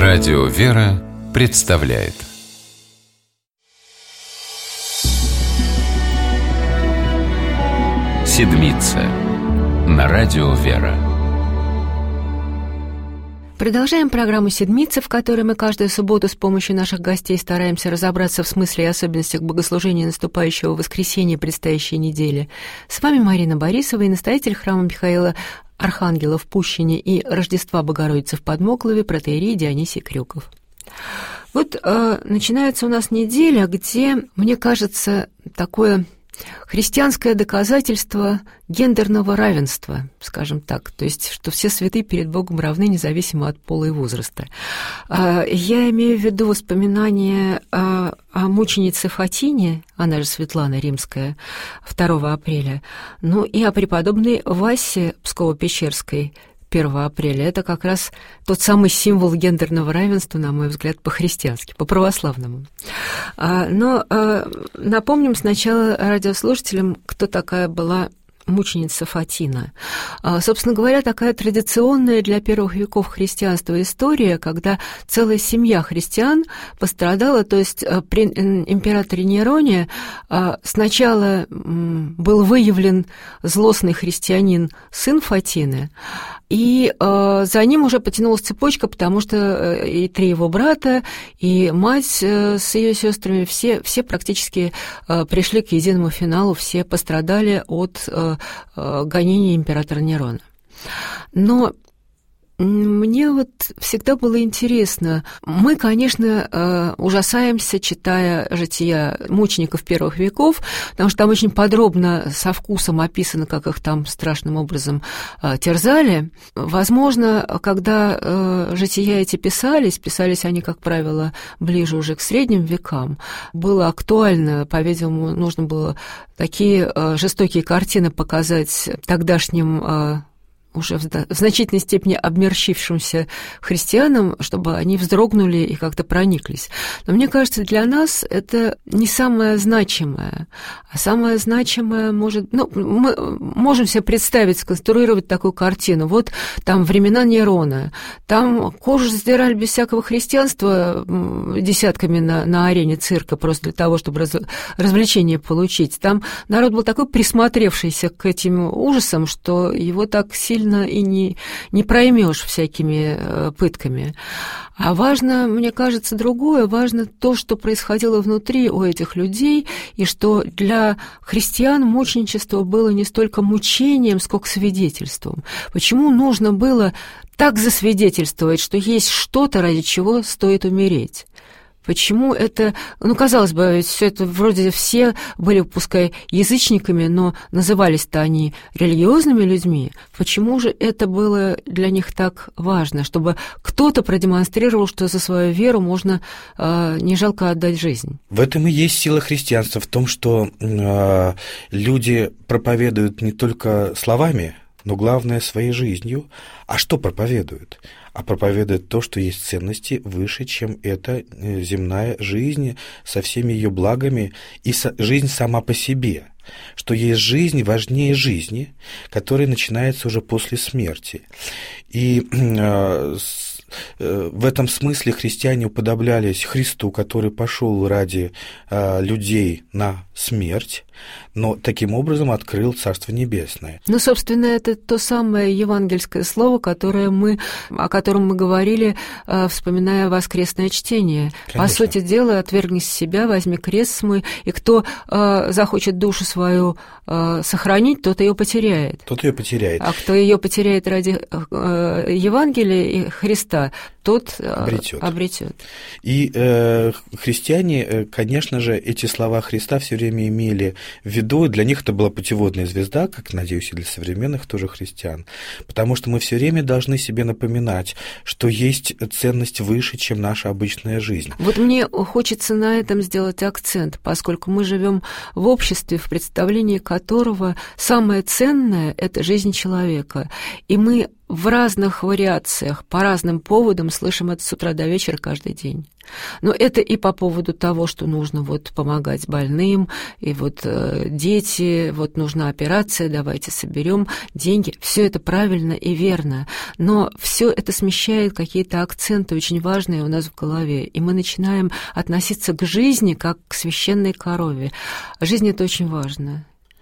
Радио «Вера» представляет «Седмица» на Радио «Вера». Продолжаем программу «Седмица», в которой мы каждую субботу с помощью наших гостей стараемся разобраться в смысле и особенностях богослужения наступающего воскресенья предстоящей недели. С вами Марина Борисова и настоятель храма Михаила Архангела в Пущине и Рождества Богородицы в Подмоклове протоиерей Дионисий Крюков. Вот начинается у нас неделя, где, мне кажется, такое христианское доказательство гендерного равенства, скажем так, то есть, что все святые перед Богом равны, независимо от пола и возраста. Я имею в виду воспоминания о мученице Фатине, она же Светлана Римская, 2 апреля, ну и о преподобной Васе Псково-Печерской, 1 апреля. Это как раз тот самый символ гендерного равенства, на мой взгляд, по-христиански, по-православному. Но напомним сначала радиослушателям, кто такая была мученица Фатина. Собственно говоря, такая традиционная для первых веков христианства история, когда целая семья христиан пострадала, то есть при императоре Нероне сначала был выявлен злостный христианин, сын Фатины, и за ним уже потянулась цепочка, потому что и 3 его брата, и мать с ее сестрами, все практически пришли к единому финалу, все пострадали от гонения императора Нерона. Но мне вот всегда было интересно. Мы, конечно, ужасаемся, читая жития мучеников первых веков, потому что там очень подробно, со вкусом описано, как их там страшным образом терзали. Возможно, когда жития эти писались они, как правило, ближе уже к средним векам, было актуально, по-видимому, нужно было такие жестокие картины показать тогдашним уже в значительной степени обмерщившимся христианам, чтобы они вздрогнули и как-то прониклись. Но мне кажется, для нас это не самое значимое. А самое значимое может... мы можем себе представить, сконструировать такую картину. Вот там времена Нерона, там кожу сдирали без всякого христианства десятками на арене цирка просто для того, чтобы развлечение получить. Там народ был такой присмотревшийся к этим ужасам, что его так сильно и не проймешь всякими пытками. А важно, мне кажется, другое. Важно то, что происходило внутри у этих людей, и что для христиан мученичество было не столько мучением, сколько свидетельством. Почему нужно было так засвидетельствовать, что есть что-то, ради чего стоит умереть? Почему это... казалось бы, все это вроде все были, пускай язычниками, но назывались-то они религиозными людьми. Почему же это было для них так важно? Чтобы кто-то продемонстрировал, что за свою веру можно не жалко отдать жизнь. В этом и есть сила христианства, в том, что люди проповедуют не только словами, но главное своей жизнью. А что проповедуют? А проповедует то, что есть ценности выше, чем эта земная жизнь со всеми ее благами и жизнь сама по себе, что есть жизнь важнее жизни, которая начинается уже после смерти. И в этом смысле христиане уподоблялись Христу, который пошел ради людей на смерть, но таким образом открыл Царство Небесное. Собственно, это то самое евангельское слово, о котором мы говорили, вспоминая воскресное чтение. Конечно. По сути дела, отвергни себя, возьми крест свой, и кто захочет душу свою сохранить, тот ее потеряет. А кто ее потеряет ради Евангелия и Христа, тот обретет. И христиане, конечно же, эти слова Христа все время имели в виду, для них это была путеводная звезда, как, надеюсь, и для современных тоже христиан, потому что мы все время должны себе напоминать, что есть ценность выше, чем наша обычная жизнь. Вот мне хочется на этом сделать акцент, поскольку мы живем в обществе, в представлении которого самое ценное – это жизнь человека, и мы в разных вариациях, по разным поводам слышим это с утра до вечера каждый день. Но это и по поводу того, что нужно вот помогать больным, и вот дети, вот нужна операция, давайте соберем деньги. Все это правильно и верно, но все это смещает какие-то акценты очень важные у нас в голове, и мы начинаем относиться к жизни как к священной корове. Жизнь — это очень важно.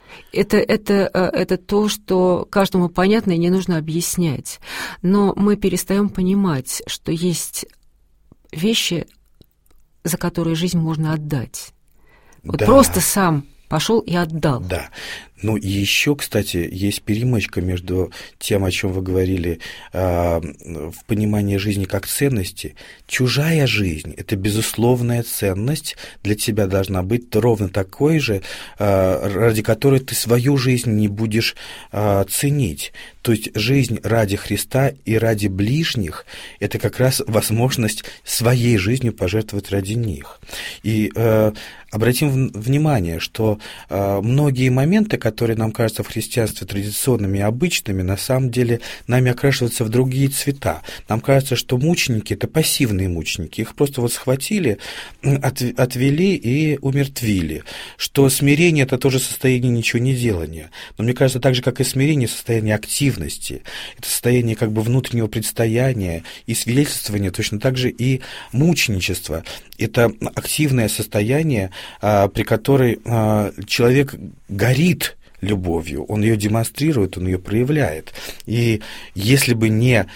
Это то, что каждому понятно и не нужно объяснять. Но мы перестаем понимать, что есть вещи, за которые жизнь можно отдать. Вот да. Просто сам пошел и отдал. Да. Ну и еще, кстати, есть перемычка между тем, о чем вы говорили, в понимании жизни как ценности. Чужая жизнь – это безусловная ценность, для тебя должна быть ровно такой же, ради которой ты свою жизнь не будешь ценить. То есть жизнь ради Христа и ради ближних – это как раз возможность своей жизнью пожертвовать ради них. И обратим внимание, что многие моменты, которые нам кажутся в христианстве традиционными и обычными, на самом деле нами окрашиваются в другие цвета. Нам кажется, что мученики – это пассивные мученики. Их просто вот схватили, отвели и умертвили. Что смирение – это тоже состояние ничего не делания. Но мне кажется, так же, как и смирение, состояние активности. Это состояние как бы внутреннего предстояния и свидетельствования, точно так же и мученичество. Это активное состояние, при которой человек горит любовью, он ее демонстрирует, он ее проявляет. И если бы не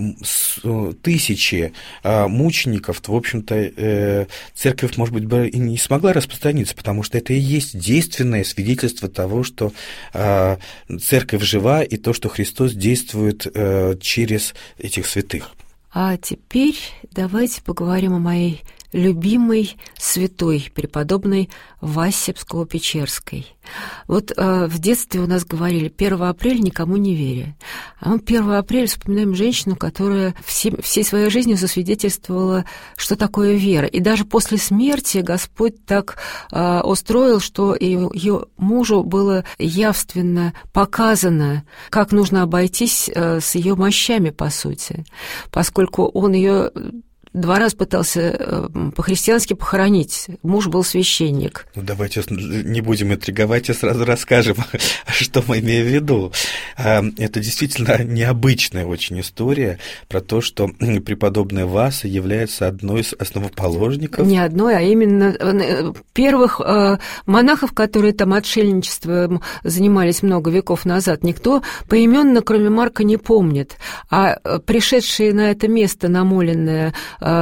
тысячи мучеников, то, в общем-то, церковь, может быть, бы и не смогла распространиться, потому что это и есть действенное свидетельство того, что церковь жива, и то, что Христос действует через этих святых. А теперь давайте поговорим о моей любимой святой, преподобной Васе Псково-Печерской. Вот в детстве у нас говорили: 1 апреля никому не веря. А мы 1 апреля вспоминаем женщину, которая всей своей жизнью засвидетельствовала, что такое вера. И даже после смерти Господь так устроил, что ее мужу было явственно показано, как нужно обойтись с ее мощами, по сути, поскольку он ее 2 раза пытался по-христиански похоронить. Муж был священник. Ну, давайте не будем интриговать, а сразу расскажем, что мы имеем в виду. Это действительно необычная очень история про то, что преподобная Васа является одной из основоположников. Не одной, а именно первых монахов, которые там отшельничеством занимались много веков назад. Никто поименно, кроме Марка, не помнит. А пришедшие на это место намоленное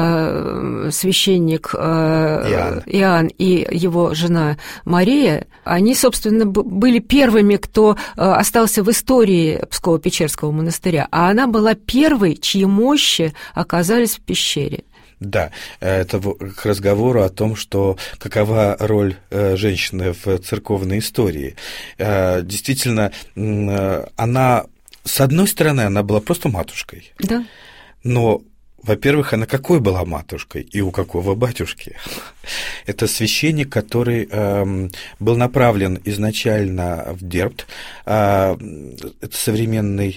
священник Иоанн и его жена Мария, они, собственно, были первыми, кто остался в истории Псково-Печерского монастыря, а она была первой, чьи мощи оказались в пещере. Да, это к разговору о том, что какова роль женщины в церковной истории. Действительно, она, с одной стороны, она была просто матушкой. Да. Но во-первых, она какой была матушкой и у какого батюшки? Это священник, который был направлен изначально в Дербт, это современный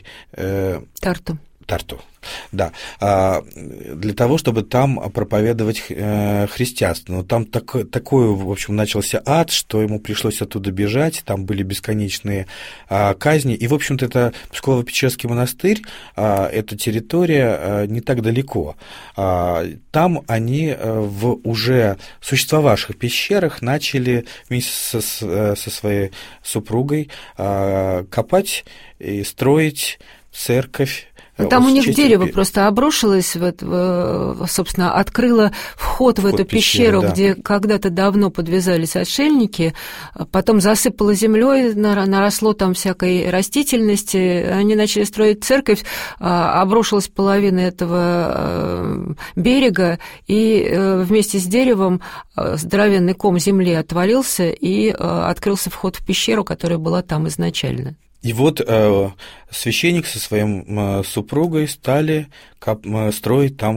Тарту, да, для того, чтобы там проповедовать христианство. Но там такой, в общем, начался ад, что ему пришлось оттуда бежать, там были бесконечные казни. И, в общем-то, это Псково-Печерский монастырь, эта территория не так далеко. Там они в уже существовавших пещерах начали вместе со своей супругой копать и строить церковь. Там у них дерево просто обрушилось, собственно, открыло вход в эту пещеру, да, где когда-то давно подвязались отшельники, потом засыпало землей, наросло там всякой растительности, они начали строить церковь, обрушилась половина этого берега, и вместе с деревом здоровенный ком земли отвалился, и открылся вход в пещеру, которая была там изначально. И вот священник со своим супругой стали строить там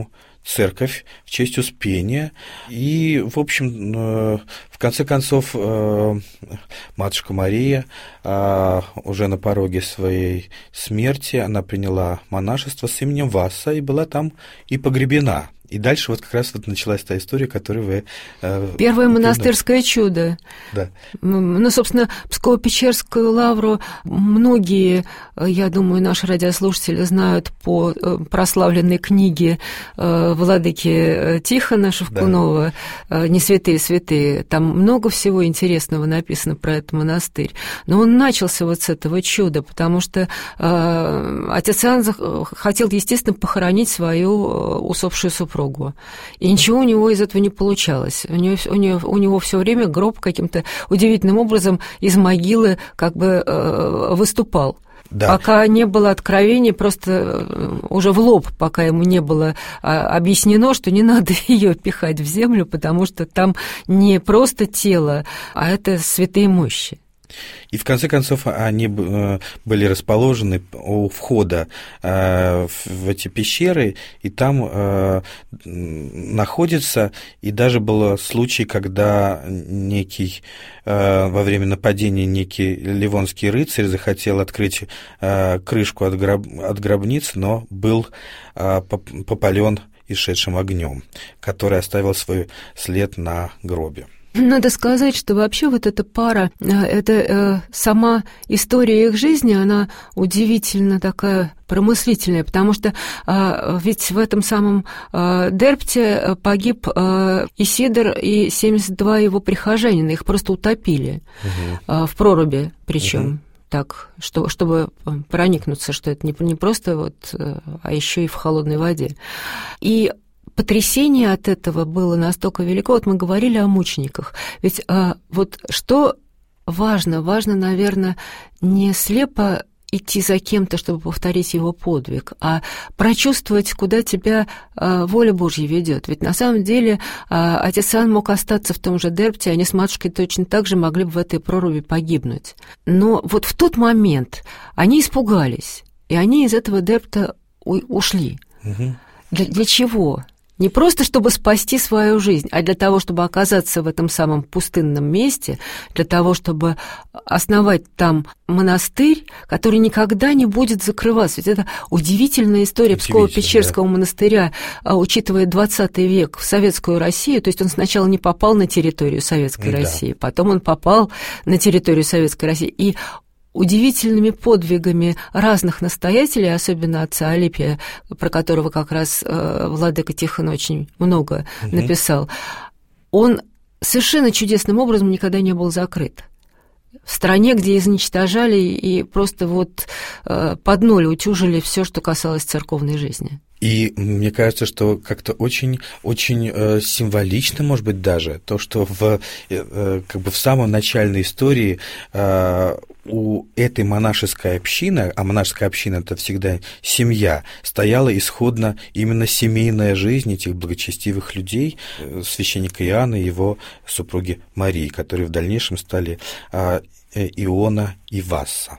церковь в честь Успения. И, в общем, в конце концов, матушка Мария уже на пороге своей смерти, она приняла монашество с именем Васса и была там и погребена. И дальше вот как раз вот началась та история, которую вы... Первое монастырское чудо. Да. Ну, собственно, Псково-Печерскую лавру многие, я думаю, наши радиослушатели знают по прославленной книге владыки Тихона Шевкунова, да. «Не святые святые». Там много всего интересного написано про этот монастырь. Но он начался вот с этого чуда, потому что отец Иоанн хотел, естественно, похоронить свою усопшую супругу. И ничего у него из этого не получалось. У него все время гроб каким-то удивительным образом из могилы как бы выступал. Да. Пока не было откровения, просто уже в лоб, пока ему не было объяснено, что не надо ее пихать в землю, потому что там не просто тело, а это святые мощи. И в конце концов они были расположены у входа в эти пещеры, и там находятся, и даже был случай, когда во время нападения некий ливонский рыцарь захотел открыть крышку от гробницы, но был попален исшедшим огнем, который оставил свой след на гробе. Надо сказать, что вообще вот эта пара, сама история их жизни, она удивительно такая промыслительная, потому что ведь в этом самом Дерпте погиб Исидор и 72 его прихожанина, их просто утопили в проруби, причем. Так, чтобы проникнуться, что это не просто вот, а еще и в холодной воде. И потрясение от этого было настолько велико. Вот мы говорили о мучениках. Ведь вот что важно, наверное, не слепо идти за кем-то, чтобы повторить его подвиг, а прочувствовать, куда тебя воля Божья ведет. Ведь на самом деле отец Иоанн мог остаться в том же Дерпте, они с матушкой точно так же могли бы в этой проруби погибнуть. Но вот в тот момент они испугались, и они из этого Дерпта ушли. Для чего? Не просто, чтобы спасти свою жизнь, а для того, чтобы оказаться в этом самом пустынном месте, для того, чтобы основать там монастырь, который никогда не будет закрываться. Ведь это удивительная история Псково-Печерского монастыря, учитывая 20 век в Советскую Россию. То есть он сначала не попал на территорию Советской России, потом он попал на территорию Советской России. И удивительными подвигами разных настоятелей, особенно отца Алипия, про которого как раз владыка Тихон очень много написал, он совершенно чудесным образом никогда не был закрыт. В стране, где изничтожали и просто вот под ноль утюжили все, что касалось церковной жизни. И мне кажется, что как-то очень, очень символично, может быть, даже то, что как бы в самой начальной истории у этой монашеской общины, а монашеская община – это всегда семья, стояла исходно именно семейная жизнь этих благочестивых людей, священника Иоанна и его супруги Марии, которые в дальнейшем стали Иона и Васса.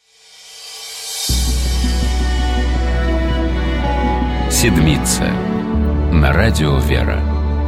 Седмица на радио «Вера».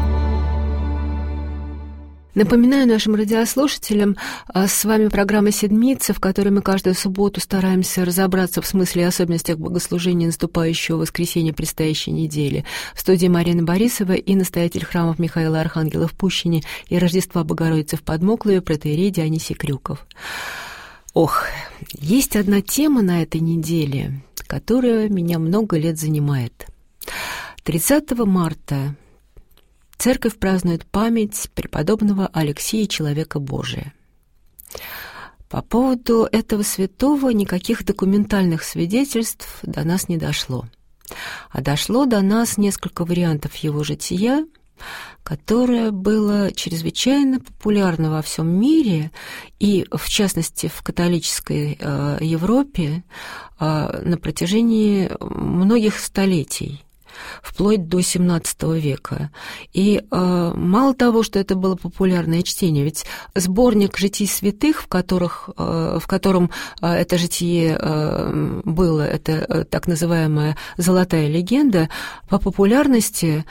Напоминаю нашим радиослушателям, с вами программа «Седмица», в которой мы каждую субботу стараемся разобраться в смысле и особенностях богослужения наступающего воскресенья предстоящей недели. В студии Марина Борисова и настоятель храмов Михаила Архангела в Пущине и Рождества Богородицы в Подмоклове протоиерей Дионисий Крюков. Ох, есть одна тема на этой неделе, которая меня много лет занимает. 30 марта церковь празднует память преподобного Алексия Человека Божия. По поводу этого святого никаких документальных свидетельств до нас не дошло. А дошло до нас несколько вариантов его жития, которое было чрезвычайно популярно во всем мире, и, в частности, в католической Европе на протяжении многих столетий. вплоть до XVII века. И мало того, что это было популярное чтение, ведь сборник житий святых, в котором это житие было, это так называемая «золотая легенда», по популярности,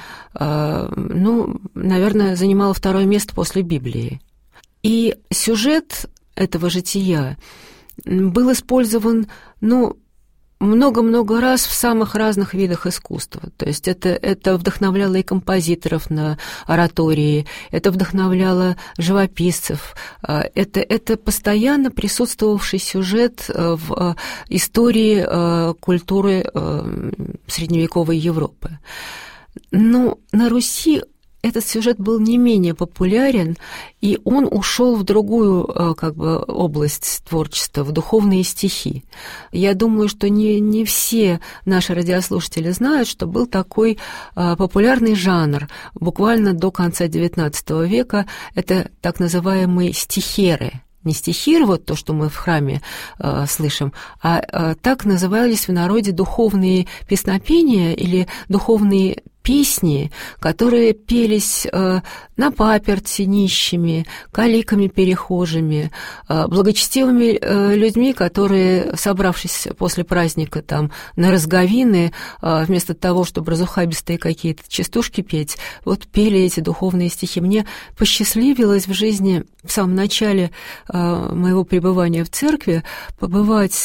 наверное, занимала второе место после Библии. И сюжет этого жития был использован, много-много раз в самых разных видах искусства. То есть это вдохновляло и композиторов на оратории, это вдохновляло живописцев. Это постоянно присутствовавший сюжет в истории культуры средневековой Европы. Но на Руси этот сюжет был не менее популярен, и он ушел в другую область творчества, в духовные стихи. Я думаю, что не все наши радиослушатели знают, что был такой популярный жанр буквально до конца XIX века. Это так называемые стихеры. Не стихиры, вот то, что мы в храме слышим, а так назывались в народе духовные песнопения или духовные песни, которые пелись на паперти нищими, каликами перехожими, благочестивыми людьми, которые, собравшись после праздника там на разговины, вместо того, чтобы разухабистые какие-то частушки петь, вот пели эти духовные стихи. Мне посчастливилось в жизни в самом начале моего пребывания в церкви побывать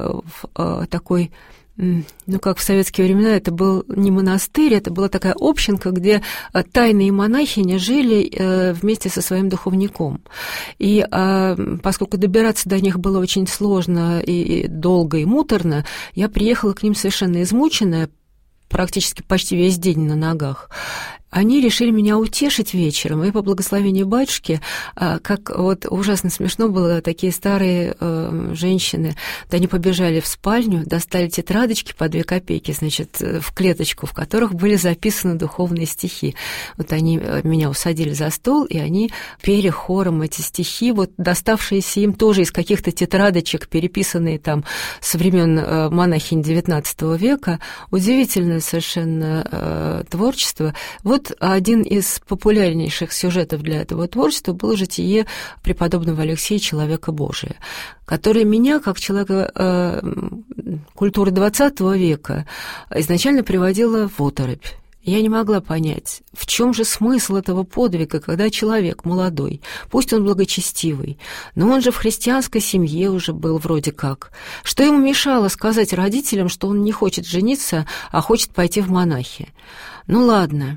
в такой, как в советские времена, это был не монастырь, это была такая общинка, где тайные монахини жили вместе со своим духовником. И поскольку добираться до них было очень сложно и долго, и муторно, я приехала к ним совершенно измученная, практически почти весь день на ногах. Они решили меня утешить вечером, и по благословению батюшки, как вот ужасно смешно было, такие старые женщины, да, они побежали в спальню, достали тетрадочки по 2 копейки, значит, в клеточку, в которых были записаны духовные стихи. Вот они меня усадили за стол, и они пели хором эти стихи, вот доставшиеся им тоже из каких-то тетрадочек, переписанные там со времен монахинь XIX века. Удивительное совершенно творчество. Вот один из популярнейших сюжетов для этого творчества было житие преподобного Алексея «Человека Божия», которое меня, как человека культуры XX века, изначально приводило в оторопь. Я не могла понять, в чем же смысл этого подвига, когда человек молодой, пусть он благочестивый, но он же в христианской семье уже был вроде как. Что ему мешало сказать родителям, что он не хочет жениться, а хочет пойти в монахи? Ладно.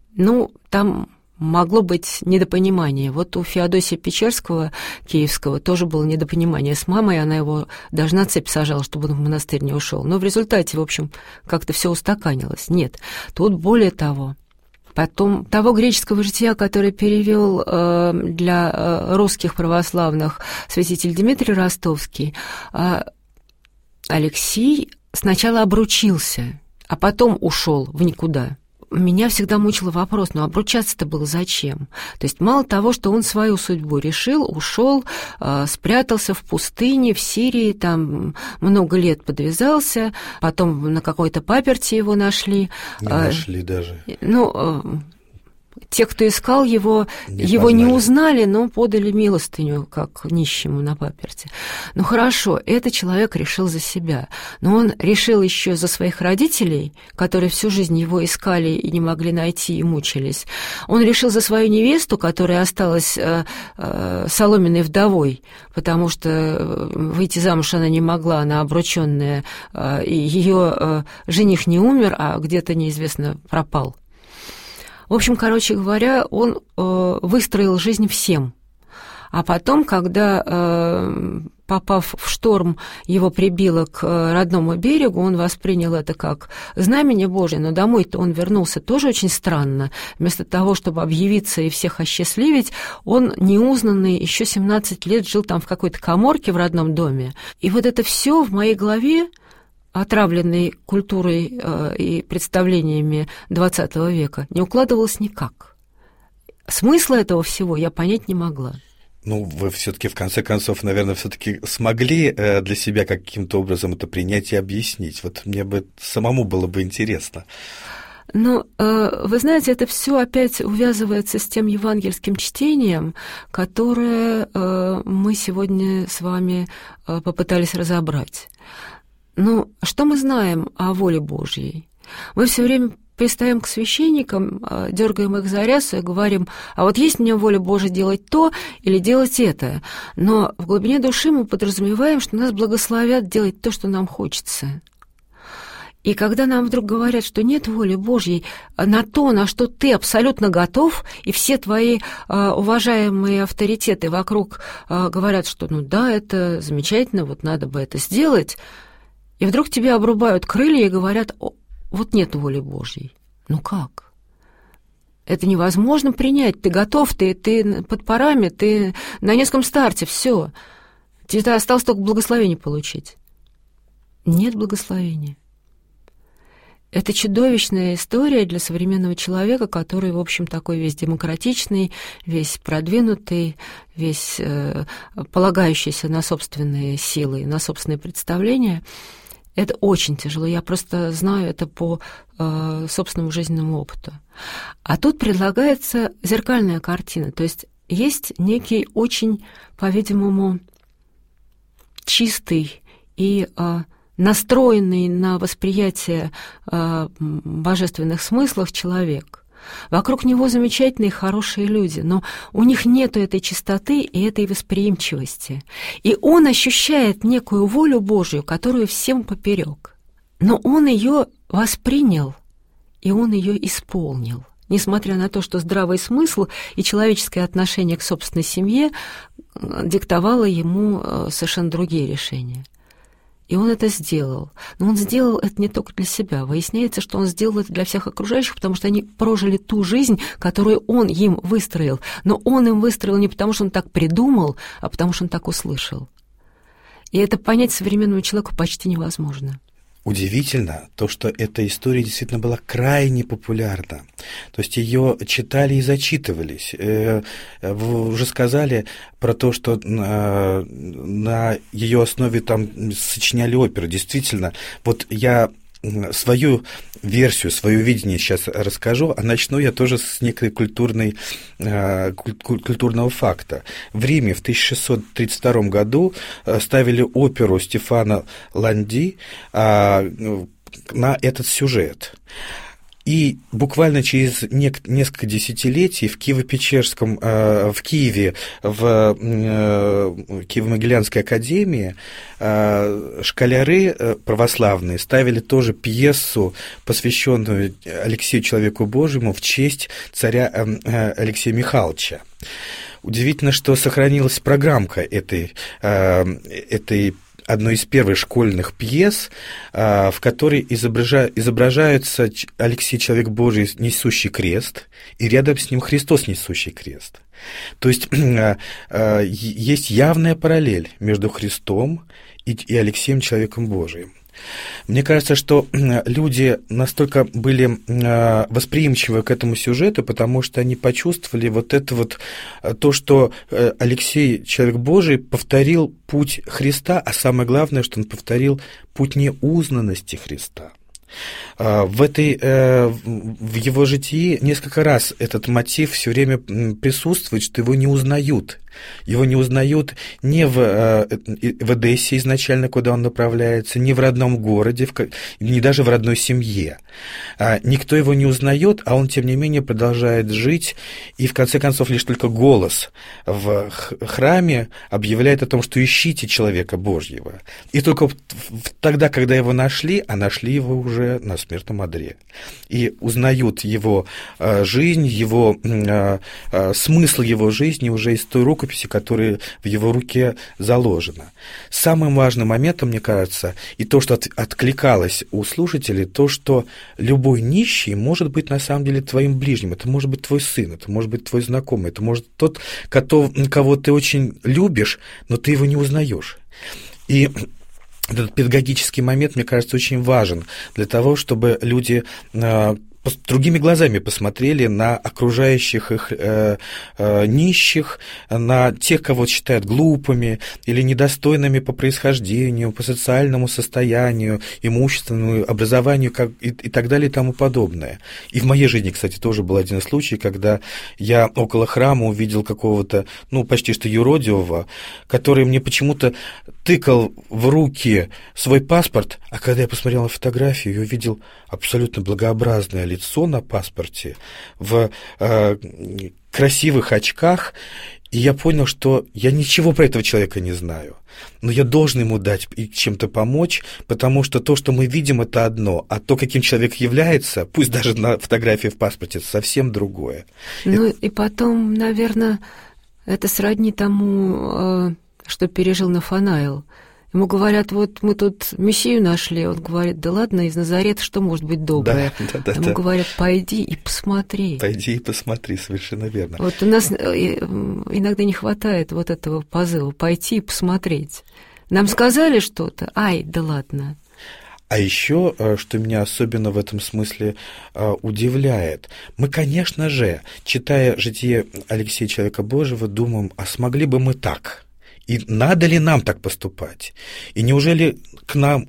Там могло быть недопонимание. Вот у Феодосия Печерского, киевского, тоже было недопонимание с мамой, она его даже на цепь сажала, чтобы он в монастырь не ушел. Но в результате, в общем, как-то все устаканилось. Нет, тут более того. Потом того греческого жития, который перевел для русских православных святитель Дмитрий Ростовский, Алексей сначала обручился, а потом ушел в никуда. Меня всегда мучил вопрос, обручаться-то было зачем? То есть мало того, что он свою судьбу решил, ушел, спрятался в пустыне, в Сирии, там много лет подвязался, потом на какой-то паперти его нашли. Не нашли даже. Те, кто искал его не узнали, но подали милостыню, как нищему на паперти. Хорошо, этот человек решил за себя, но он решил еще за своих родителей, которые всю жизнь его искали и не могли найти и мучились. Он решил за свою невесту, которая осталась соломенной вдовой, потому что выйти замуж она не могла, она обрученная, и ее жених не умер, а где-то неизвестно пропал. В общем, короче говоря, он выстроил жизнь всем. А потом, когда, попав в шторм, его прибило к родному берегу, он воспринял это как знамение Божие, но домой-то он вернулся тоже очень странно. Вместо того, чтобы объявиться и всех осчастливить, он неузнанный еще 17 лет жил там в какой-то каморке в родном доме. И вот это все в моей голове, отравленной культурой и представлениями XX века, не укладывалось никак. Смысла этого всего я понять не могла. Вы все-таки, в конце концов, наверное, все-таки смогли для себя каким-то образом это принять и объяснить. Вот мне бы самому было бы интересно. Но, вы знаете, это все опять увязывается с тем евангельским чтением, которое мы сегодня с вами попытались разобрать. Ну, что мы знаем о воле Божьей? Мы все время пристаем к священникам, дергаем их за рясу и говорим: а вот есть мне воля Божия делать то или делать это. Но в глубине души мы подразумеваем, что нас благословят делать то, что нам хочется. И когда нам вдруг говорят, что нет воли Божьей на то, на что ты абсолютно готов, и все твои уважаемые авторитеты вокруг говорят, что ну да, это замечательно, вот надо бы это сделать, и вдруг тебе обрубают крылья и говорят: вот нет воли Божьей. Ну как? Это невозможно принять. Ты готов, ты под парами, ты на низком старте, все. Тебе осталось только благословение получить. Нет благословения. Это чудовищная история для современного человека, который, в общем, такой весь демократичный, весь продвинутый, весь полагающийся на собственные силы, на собственные представления. Это очень тяжело. Я просто знаю это по собственному жизненному опыту. А тут предлагается зеркальная картина. То есть некий очень, по-видимому, чистый и настроенный на восприятие божественных смыслов человек. Вокруг него замечательные, хорошие люди, но у них нету этой чистоты и этой восприимчивости. И он ощущает некую волю Божью, которую всем поперек. Но он ее воспринял, и он ее исполнил. Несмотря на то, что здравый смысл и человеческое отношение к собственной семье диктовало ему совершенно другие решения. И он это сделал. Но он сделал это не только для себя. Выясняется, что он сделал это для всех окружающих, потому что они прожили ту жизнь, которую он им выстроил. Но он им выстроил не потому, что он так придумал, а потому, что он так услышал. И это понять современному человеку почти невозможно. Удивительно то, что эта история действительно была крайне популярна. То есть ее читали и зачитывались. Вы уже сказали про то, что на ее основе там сочиняли оперы. Действительно, вот я свою версию, свое видение сейчас расскажу, а начну я тоже с некой культурного факта. В Риме в 1632 году ставили оперу Стефано Ланди на этот сюжет. И буквально через несколько десятилетий в Киево-Печерском, в Киеве, в Киево-Могилянской академии школяры православные ставили тоже пьесу, посвященную Алексею Человеку Божьему в честь царя Алексея Михайловича. Удивительно, что сохранилась программка этой одной из первых школьных пьес, в которой изображается Алексей Человек Божий, несущий крест, и рядом с ним Христос, несущий крест. То есть есть явная параллель между Христом и Алексеем Человеком Божиим. Мне кажется, что люди настолько были восприимчивы к этому сюжету, потому что они почувствовали вот это вот то, что Алексей, Человек Божий, повторил путь Христа, а самое главное, что он повторил путь неузнанности Христа. В его житии несколько раз этот мотив все время присутствует, что его не узнают. Его не узнают не в Одессе изначально, куда он направляется, не в родном городе, не даже в родной семье. Никто его не узнает, а он, тем не менее, продолжает жить, и, в конце концов, лишь только голос в храме объявляет о том, что ищите человека Божьего. И только тогда, когда его нашли, а нашли его уже на смертном одре, и узнают его жизнь, смысл его жизни уже из той рукописи, которая в его руке заложена. Самым важным моментом, мне кажется, и то, что откликалось у слушателей, то, что любой нищий может быть на самом деле твоим ближним. Это может быть твой сын, это может быть твой знакомый, это может быть тот, кого ты очень любишь, но ты его не узнаешь. И этот педагогический момент, мне кажется, очень важен для того, чтобы люди другими глазами посмотрели на окружающих их нищих, на тех, кого считают глупыми или недостойными по происхождению, по социальному состоянию, имущественному, образованию и так далее и тому подобное. И в моей жизни, кстати, тоже был один случай, когда я около храма увидел какого-то, почти что юродивого, который мне почему-то тыкал в руки свой паспорт, а когда я посмотрел на фотографию, я увидел абсолютно благообразное лицо на паспорте в красивых очках, и я понял, что я ничего про этого человека не знаю, но я должен ему дать и чем-то помочь, потому что то, что мы видим, это одно, а то, каким человек является, пусть даже на фотографии в паспорте, это совсем другое. И потом, наверное, это сродни тому, что пережил Нафанаил. Ему говорят, вот мы тут Мессию нашли. Он говорит, да ладно, из Назарета что может быть доброе? Ему говорят, пойди и посмотри. Пойди и посмотри, совершенно верно. Вот у нас иногда не хватает вот этого позыва, пойти и посмотреть. Нам сказали что-то, да ладно. А еще, что меня особенно в этом смысле удивляет, мы, конечно же, читая «Житие Алексея Человека Божьего», думаем, а смогли бы мы так? И надо ли нам так поступать? И неужели к нам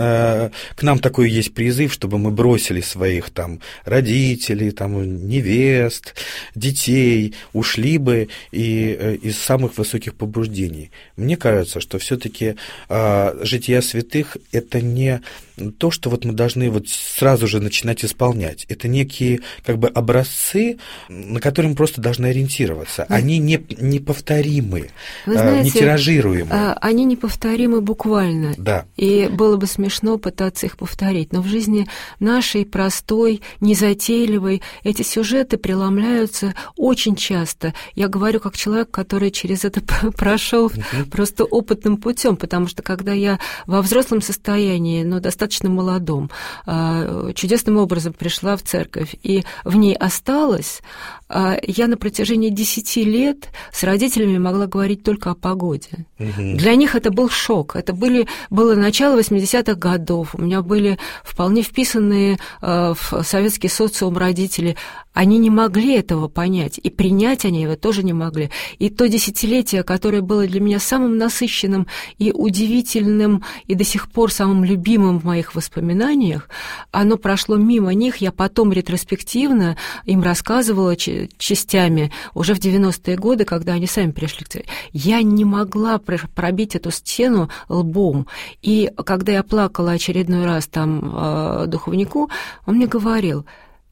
такой есть призыв, чтобы мы бросили своих там родителей, там невест, детей, ушли бы из самых высоких побуждений? Мне кажется, что все-таки жития святых – это не то, что вот мы должны вот сразу же начинать исполнять. Это некие как бы образцы, на которые мы просто должны ориентироваться. Они неповторимы, не тиражируемы. Они неповторимы буквально. Да. И было бы смешно пытаться их повторить. Но в жизни нашей, простой, незатейливой, эти сюжеты преломляются очень часто. Я говорю как человек, который через это прошел просто опытным путем, потому что когда я во взрослом состоянии, но достаточно молодом, чудесным образом пришла в церковь и в ней осталась, я на протяжении 10 лет с родителями могла говорить только о погоде. Для них это был шок. Это было начало 80-х годов. У меня были вполне вписанные в советский социум родители. Они не могли этого понять, и принять они его тоже не могли. И то десятилетие, которое было для меня самым насыщенным и удивительным, и до сих пор самым любимым в моих воспоминаниях, оно прошло мимо них. Я потом ретроспективно им рассказывала частями, уже в 90-е годы, когда они сами пришли к церкви. Я не могла пробить эту стену лбом. И когда я плакала очередной раз там духовнику, он мне говорил: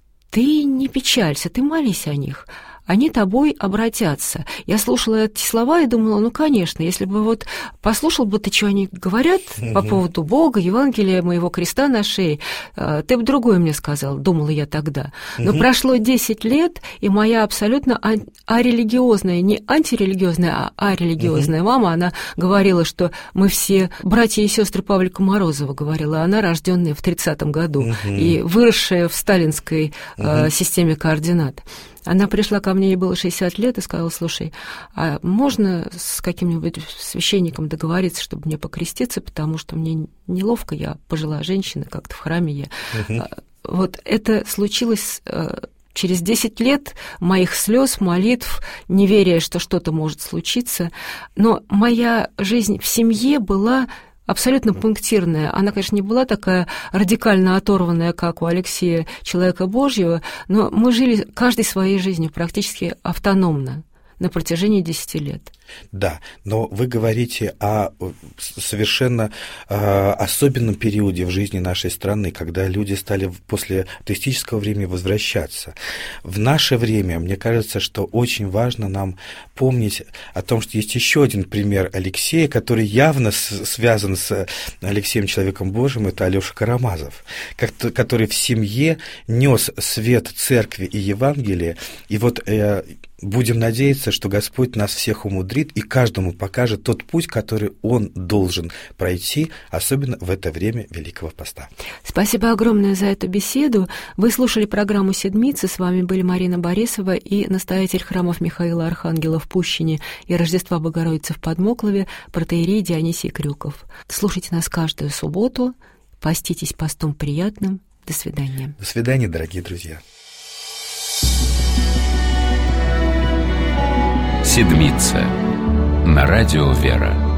ты не печалься, ты молись о них, они тобой обратятся. Я слушала эти слова и думала, конечно, если бы вот послушал бы ты, что они говорят по поводу Бога, Евангелия, моего креста на шее, ты бы другое мне сказал, думала я тогда. Но прошло 10 лет, и моя абсолютно арелигиозная, не антирелигиозная, а арелигиозная мама, она говорила, что мы все братья и сестры Павлика Морозова, говорила она, рожденная в 30-м году и выросшая в сталинской системе координат. Она пришла ко мне, ей было 60 лет, и сказала: слушай, а можно с каким-нибудь священником договориться, чтобы мне покреститься, потому что мне неловко, я пожилая женщина, как-то в храме я. Вот это случилось через 10 лет моих слез, молитв, неверия, что что-то может случиться. Но моя жизнь в семье была абсолютно пунктирная. Она, конечно, не была такая радикально оторванная, как у Алексея Человека Божьего, но мы жили каждой своей жизнью практически автономно на протяжении 10 лет. Да, но вы говорите о совершенно особенном периоде в жизни нашей страны, когда люди стали после атеистического времени возвращаться. В наше время, мне кажется, что очень важно нам помнить о том, что есть еще один пример Алексея, который явно связан с Алексеем Человеком Божьим, это Алёша Карамазов, который в семье нес свет церкви и Евангелия, и вот будем надеяться, что Господь нас всех умудрит и каждому покажет тот путь, который он должен пройти, особенно в это время Великого Поста. Спасибо огромное за эту беседу. Вы слушали программу «Седмица». С вами были Марина Борисова и настоятель храмов Михаила Архангела в Пущине и Рождества Богородицы в Подмоклове протоиерей Дионисий Крюков. Слушайте нас каждую субботу, поститесь постом приятным. До свидания. До свидания, дорогие друзья. Седмица. На радио «Вера».